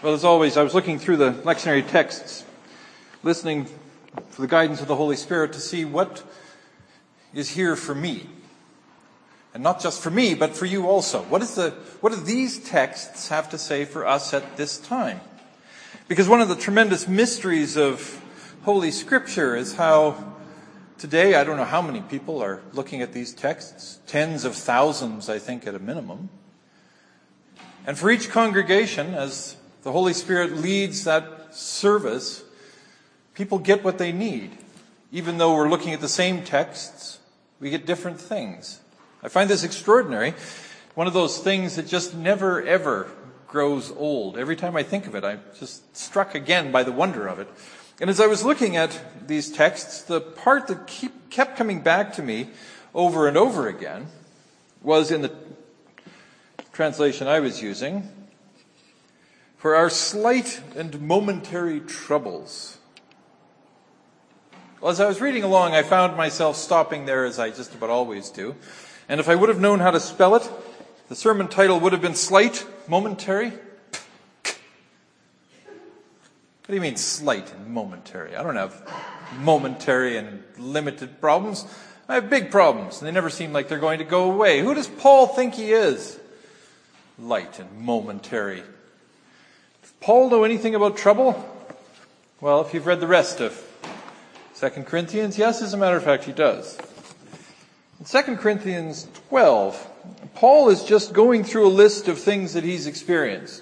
Well, as always, I was looking through the lectionary texts, listening for the guidance of the Holy Spirit to see what is here for me. And not just for me, but for you also. What do these texts have to say for us at this time? Because one of the tremendous mysteries of Holy Scripture is how today, I don't know how many people are looking at these texts, tens of thousands, I think, at a minimum. And for each congregation, as the Holy Spirit leads that service, people get what they need. Even though we're looking at the same texts, we get different things. I find this extraordinary. One of those things that just never, ever grows old. Every time I think of it, I'm just struck again by the wonder of it. And as I was looking at these texts, the part that kept coming back to me over and over again was in the translation I was using, for our slight and momentary troubles. Well, as I was reading along, I found myself stopping there, as I just about always do. And if I would have known how to spell it, the sermon title would have been Slight, Momentary. What do you mean slight and momentary? I don't have momentary and limited problems. I have big problems, and they never seem like they're going to go away. Who does Paul think he is? Light and momentary. Does Paul know anything about trouble? Well, if you've read the rest of 2 Corinthians, yes, as a matter of fact, he does. In 2 Corinthians 12, Paul is just going through a list of things that he's experienced.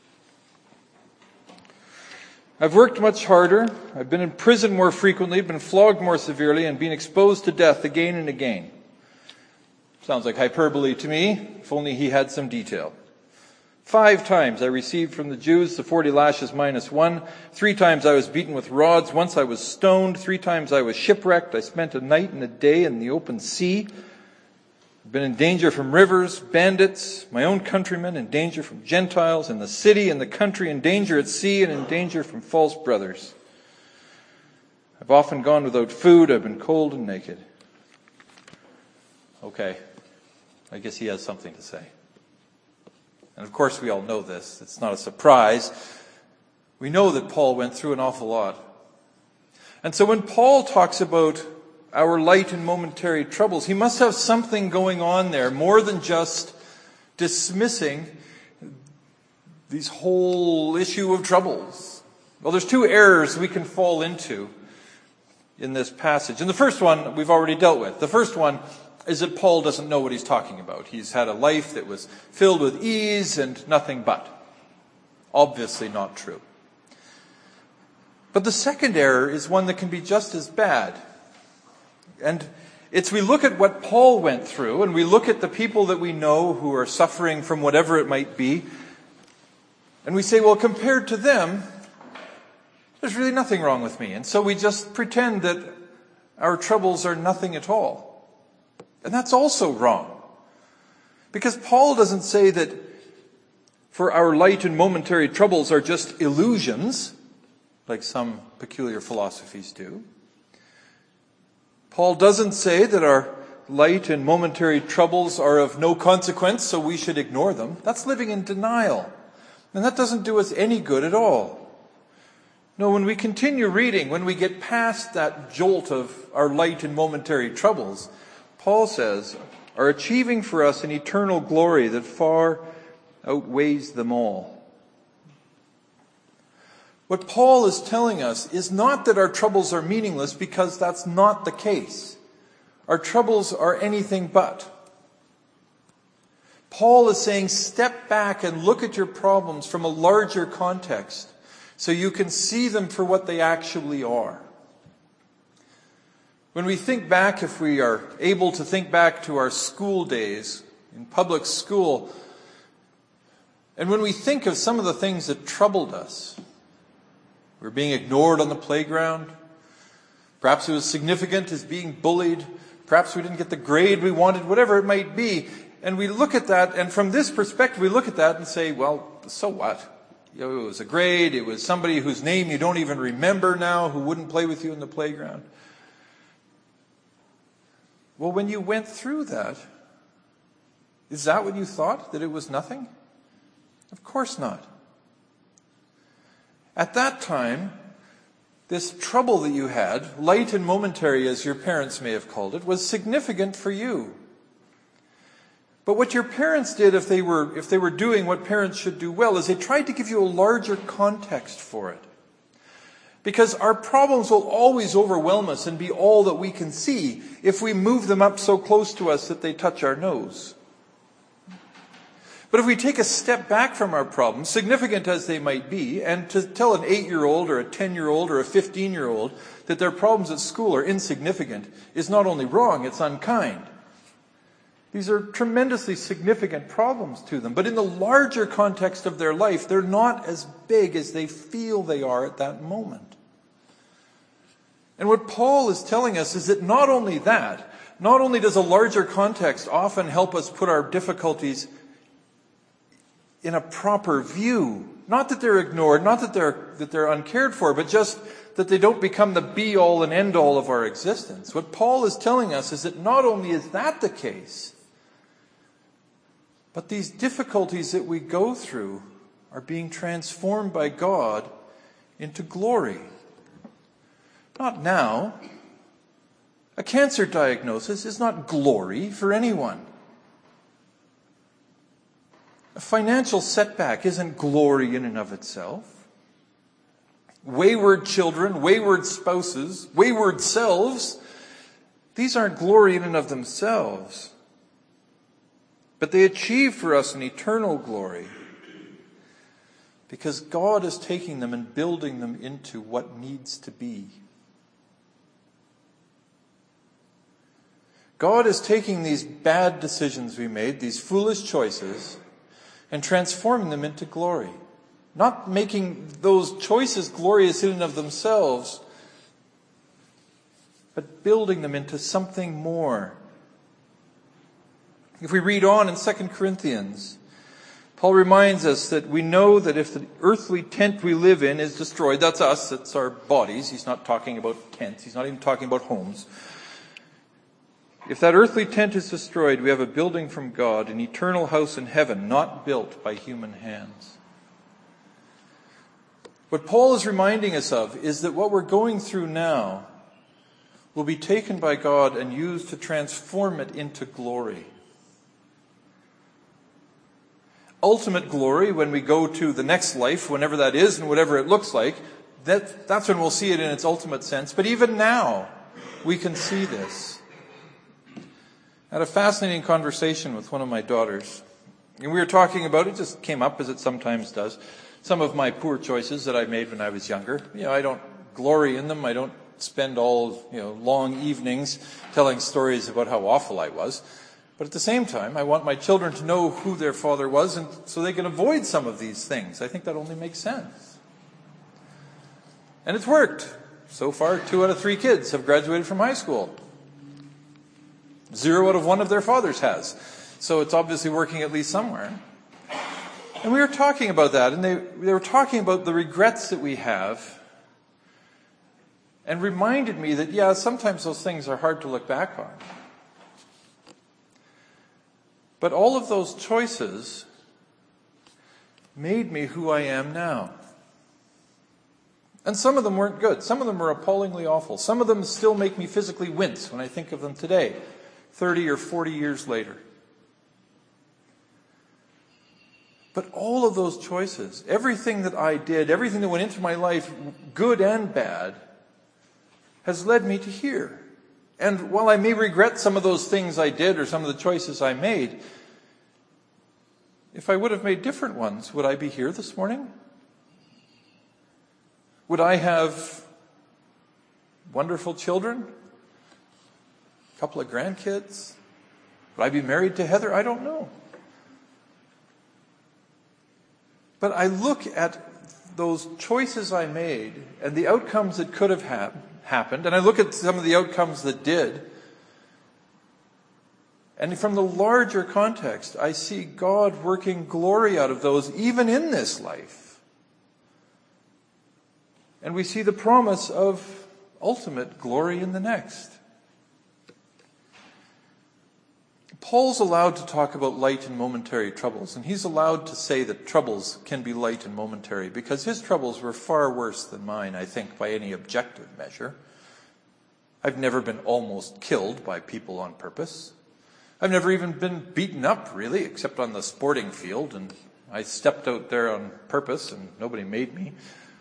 I've worked much harder. I've been in prison more frequently, been flogged more severely, and been exposed to death again and again. Sounds like hyperbole to me, if only he had some detail. 5 times I received from the Jews the 40 lashes minus 1. 3 times I was beaten with rods. Once I was stoned. 3 times I was shipwrecked. I spent a night and a day in the open sea. I've been in danger from rivers, bandits, my own countrymen, in danger from Gentiles, in the city, in the country, in danger at sea, and in danger from false brothers. I've often gone without food. I've been cold and naked. Okay, I guess he has something to say. And of course we all know this. It's not a surprise. We know that Paul went through an awful lot. And so when Paul talks about our light and momentary troubles, he must have something going on there more than just dismissing this whole issue of troubles. Well, there's 2 errors we can fall into in this passage. And the first one we've already dealt with. The first one is that Paul doesn't know what he's talking about. He's had a life that was filled with ease and nothing but. Obviously not true. But the second error is one that can be just as bad. And it's we look at what Paul went through, and we look at the people that we know who are suffering from whatever it might be, and we say, well, compared to them, there's really nothing wrong with me. And so we just pretend that our troubles are nothing at all. And that's also wrong. Because Paul doesn't say that for our light and momentary troubles are just illusions, like some peculiar philosophies do. Paul doesn't say that our light and momentary troubles are of no consequence, so we should ignore them. That's living in denial. And that doesn't do us any good at all. No, when we continue reading, when we get past that jolt of our light and momentary troubles, Paul says, are achieving for us an eternal glory that far outweighs them all. What Paul is telling us is not that our troubles are meaningless, because that's not the case. Our troubles are anything but. Paul is saying, step back and look at your problems from a larger context so you can see them for what they actually are. When we think back, if we are able to think back to our school days in public school, and when we think of some of the things that troubled us, we were being ignored on the playground. Perhaps it was significant as being bullied. Perhaps we didn't get the grade we wanted, whatever it might be. And we look at that, and from this perspective, we look at that and say, well, so what? It was a grade. It was somebody whose name you don't even remember now, who wouldn't play with you in the playground. Well, when you went through that, is that what you thought? That it was nothing? Of course not. At that time, this trouble that you had, light and momentary as your parents may have called it, was significant for you. But what your parents did, if they were doing what parents should do well, is they tried to give you a larger context for it. Because our problems will always overwhelm us and be all that we can see if we move them up so close to us that they touch our nose. But if we take a step back from our problems, significant as they might be, and to tell an 8-year-old or a 10-year-old or a 15-year-old that their problems at school are insignificant is not only wrong, it's unkind. These are tremendously significant problems to them. But in the larger context of their life, they're not as big as they feel they are at that moment. And what Paul is telling us is that not only does a larger context often help us put our difficulties in a proper view. Not that they're ignored, not that they're uncared for, but just that they don't become the be-all and end-all of our existence. What Paul is telling us is that not only is that the case, but these difficulties that we go through are being transformed by God into glory. Not now. A cancer diagnosis is not glory for anyone. A financial setback isn't glory in and of itself. Wayward children, wayward spouses, wayward selves, these aren't glory in and of themselves. But they achieve for us an eternal glory because God is taking them and building them into what needs to be. God is taking these bad decisions we made, these foolish choices, and transforming them into glory. Not making those choices glorious in and of themselves, but building them into something more. If we read on in 2 Corinthians, Paul reminds us that we know that if the earthly tent we live in is destroyed, that's us, that's our bodies. He's not talking about tents. He's not even talking about homes. If that earthly tent is destroyed, we have a building from God, an eternal house in heaven, not built by human hands. What Paul is reminding us of is that what we're going through now will be taken by God and used to transform it into glory. Ultimate glory, when we go to the next life, whenever that is and whatever it looks like, that's when we'll see it in its ultimate sense. But even now, we can see this. I had a fascinating conversation with one of my daughters. And we were talking about, it just came up as it sometimes does, some of my poor choices that I made when I was younger. I don't glory in them. I don't spend all, long evenings telling stories about how awful I was. But at the same time, I want my children to know who their father was and so they can avoid some of these things. I think that only makes sense. And it's worked. So far, 2 out of 3 kids have graduated from high school. 0 out of 1 of their fathers has. So it's obviously working at least somewhere. And we were talking about that, and they were talking about the regrets that we have, and reminded me that, sometimes those things are hard to look back on. But all of those choices made me who I am now. And some of them weren't good. Some of them were appallingly awful. Some of them still make me physically wince when I think of them today, 30 or 40 years later. But all of those choices, everything that I did, everything that went into my life, good and bad, has led me to here. And while I may regret some of those things I did or some of the choices I made, if I would have made different ones, would I be here this morning? Would I have wonderful children? A couple of grandkids? Would I be married to Heather? I don't know. But I look at those choices I made and the outcomes that could have happened, and I look at some of the outcomes that did, and from the larger context, I see God working glory out of those even in this life. And we see the promise of ultimate glory in the next. Paul's allowed to talk about light and momentary troubles, and he's allowed to say that troubles can be light and momentary because his troubles were far worse than mine, I think, by any objective measure. I've never been almost killed by people on purpose. I've never even been beaten up, really, except on the sporting field, and I stepped out there on purpose and nobody made me.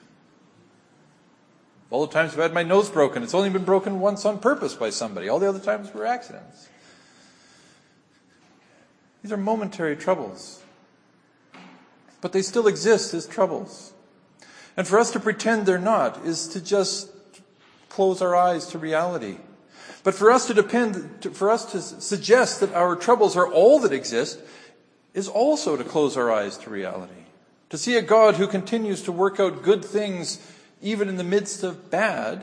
All the times I've had my nose broken, it's only been broken once on purpose by somebody. All the other times were accidents. These are momentary troubles. But they still exist as troubles. And for us to pretend they're not is to just close our eyes to reality. But for us to suggest that our troubles are all that exist is also to close our eyes to reality. To see a God who continues to work out good things even in the midst of bad,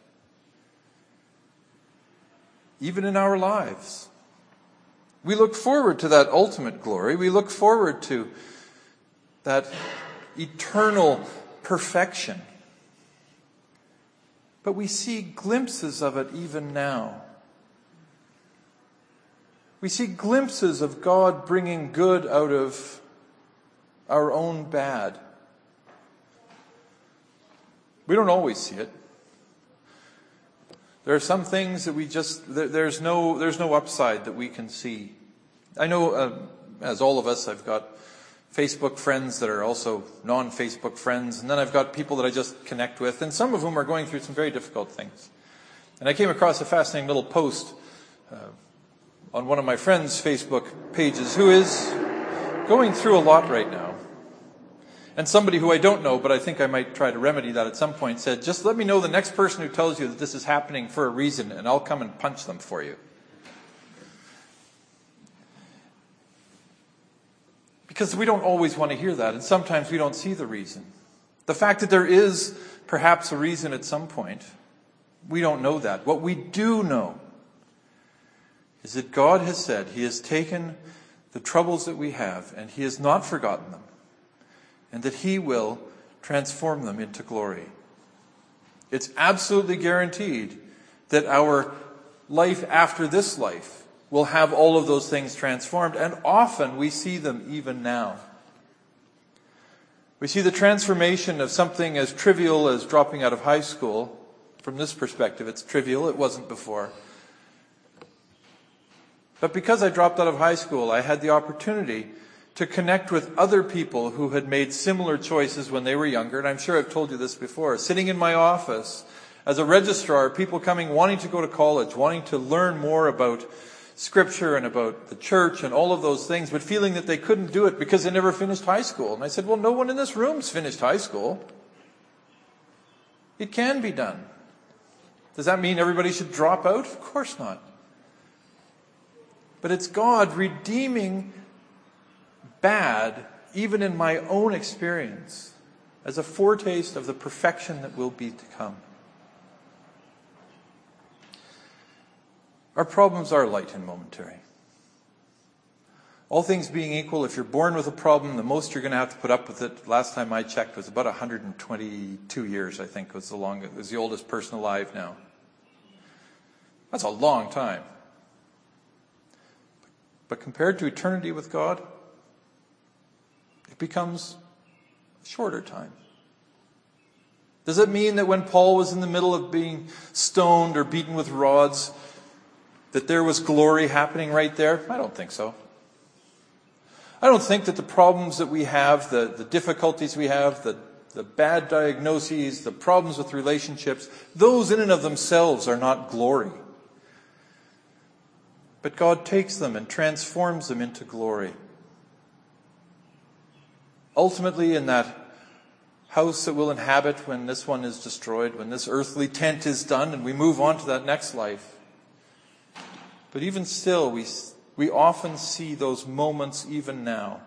even in our lives. We look forward to that ultimate glory. We look forward to that eternal perfection. But we see glimpses of it even now. We see glimpses of God bringing good out of our own bad. We don't always see it. There are some things that there's no upside that we can see. I know, as all of us, I've got Facebook friends that are also non-Facebook friends, and then I've got people that I just connect with, and some of whom are going through some very difficult things. And I came across a fascinating little post on one of my friends' Facebook pages who is going through a lot right now. And somebody who I don't know, but I think I might try to remedy that at some point, said, just let me know the next person who tells you that this is happening for a reason, and I'll come and punch them for you. Because we don't always want to hear that, and sometimes we don't see the reason. The fact that there is perhaps a reason at some point, we don't know that. What we do know is that God has said He has taken the troubles that we have, and He has not forgotten them, and that He will transform them into glory. It's absolutely guaranteed that our life after this life will have all of those things transformed, and often we see them even now. We see the transformation of something as trivial as dropping out of high school. From this perspective, it's trivial. It wasn't before. But because I dropped out of high school, I had the opportunity to connect with other people who had made similar choices when they were younger. And I'm sure I've told you this before. Sitting in my office as a registrar, people coming, wanting to go to college, wanting to learn more about Scripture and about the church and all of those things, but feeling that they couldn't do it because they never finished high school. And I said, well, no one in this room's finished high school. It can be done. Does that mean everybody should drop out? Of course not. But it's God redeeming bad, even in my own experience, as a foretaste of the perfection that will be to come. Our problems are light and momentary. All things being equal, if you're born with a problem, the most you're going to have to put up with it, last time I checked, was about 122 years, I think, was the oldest person alive now. That's a long time. But compared to eternity with God, it becomes a shorter time. Does it mean that when Paul was in the middle of being stoned or beaten with rods, that there was glory happening right there? I don't think so. I don't think that the problems that we have, the difficulties we have, the bad diagnoses, the problems with relationships, those in and of themselves are not glory. But God takes them and transforms them into glory. Ultimately, in that house that we'll inhabit when this one is destroyed, when this earthly tent is done and we move on to that next life. But even still, we often see those moments even now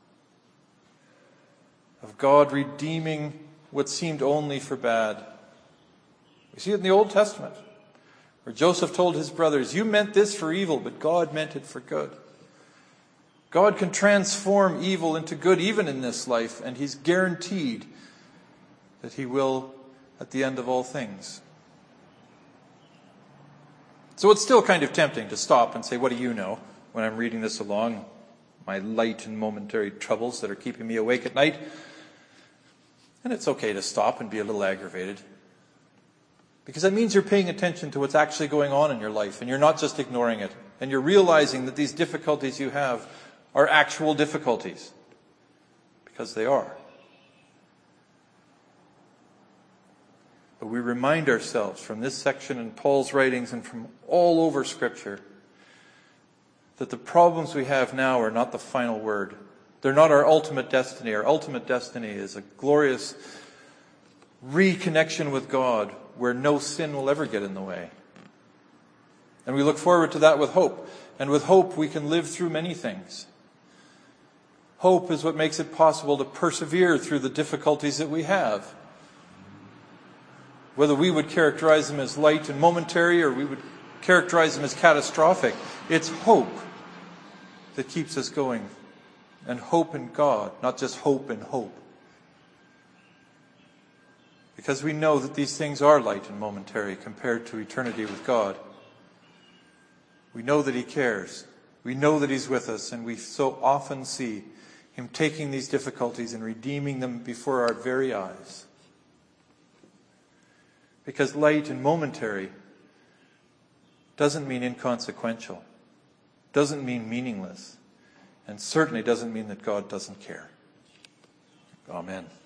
of God redeeming what seemed only for bad. We see it in the Old Testament, where Joseph told his brothers, you meant this for evil, but God meant it for good. God can transform evil into good even in this life, and He's guaranteed that He will at the end of all things. So it's still kind of tempting to stop and say, what do you know? when I'm reading this along, my light and momentary troubles that are keeping me awake at night. And it's okay to stop and be a little aggravated. Because that means you're paying attention to what's actually going on in your life, and you're not just ignoring it. And you're realizing that these difficulties you have are actual difficulties. Because they are. But we remind ourselves from this section in Paul's writings and from all over Scripture that the problems we have now are not the final word. They're not our ultimate destiny. Our ultimate destiny is a glorious reconnection with God where no sin will ever get in the way. And we look forward to that with hope. And with hope we can live through many things. Hope is what makes it possible to persevere through the difficulties that we have. Whether we would characterize them as light and momentary or we would characterize them as catastrophic, it's hope that keeps us going. And hope in God, not just hope in hope. Because we know that these things are light and momentary compared to eternity with God. We know that He cares. We know that He's with us, and we so often see Him taking these difficulties and redeeming them before our very eyes. Because light and momentary doesn't mean inconsequential, doesn't mean meaningless, and certainly doesn't mean that God doesn't care. Amen.